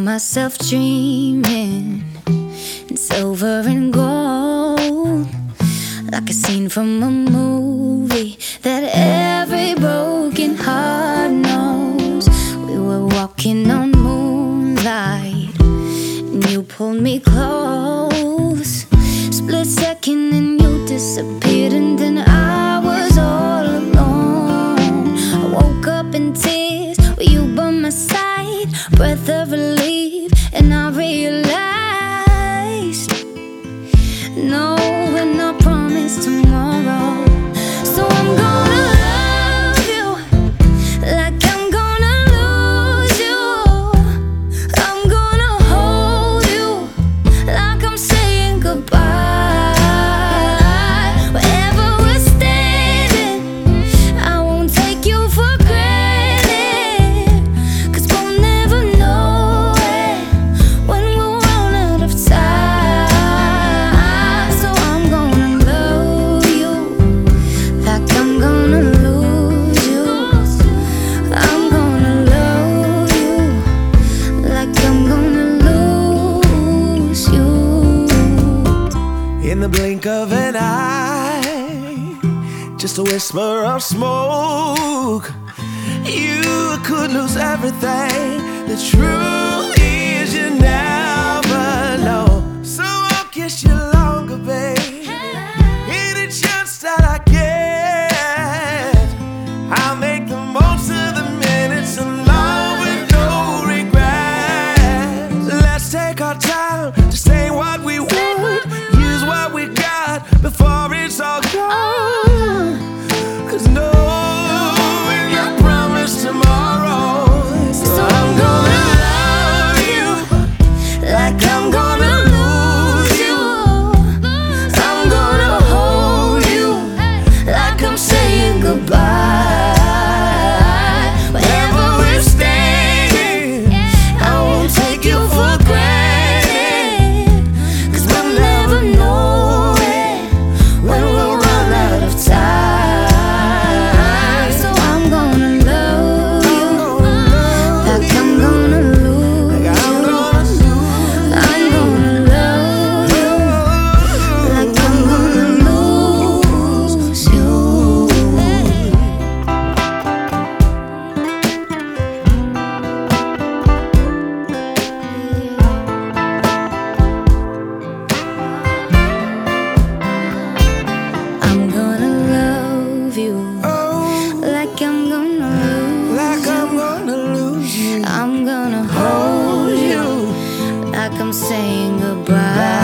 Found myself dreaming in silver and gold, like a scene from a movie that every broken heart knows. We were walking on moonlight and you pulled me close. Split second and you disappeared, and then I was all alone. I woke up in tears with you by my side, breath of relief, and I realized no, we're not promised tomorrow. So I'm gonna love you like I'm gonna lose you. I'm gonna hold you like I'm saying goodbye. Wherever we're standing, I won't take you for granted, 'cause we'll never know it when we'll run out of time. So I'm gonna love you like I'm gonna lose you. I'm gonna love you like I'm gonna lose you. In the blink of an eye, just a whisper of smoke, you could lose everything. The truth is you never know. So I'll kiss you longer, babe. Any chance that I get, I'll make the most of the minutes alone with no regrets. Let's take our time to say what we want, use what we got before it's all gone. 'Cause no, we're not promised tomorrow. So I'm gonna love you like I'm gonna lose you. I'm gonna hold you like I'm saying goodbye. Wherever we're standing, I won't take you for granted, 'cause we'll never know it when we'll run out of time. So I'm gonna love you like I'm gonna lose you. I'm gonna love you like I'm gonna lose you. I'm gonna love you like I'm gonna lose Like I'm gonna lose you. I'm gonna hold you like I'm saying goodbye.